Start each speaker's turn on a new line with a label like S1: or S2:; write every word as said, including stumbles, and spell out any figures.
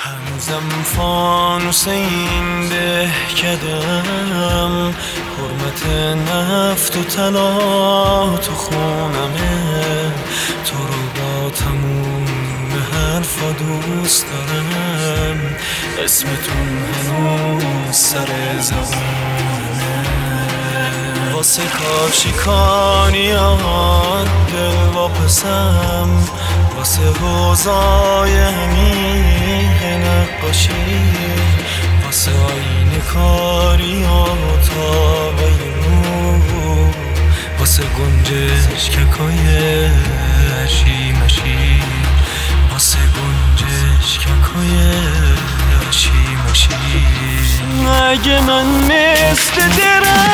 S1: هنوزم فانوس این دهکدم، حرمت نفت و طلا تو خونمه. تو رو با تموم حرفا دوست دارم، اسمتون هنوز سر زبانه. واسه کاشیکانیات دل واپسم، واسه حوضای همیه نقاشی، واسه آینه کاری و اتاقای نور، واسه گنجش ککای اشی مشی، واسه گنجش ککای اشی مشی. اگه من مثل درم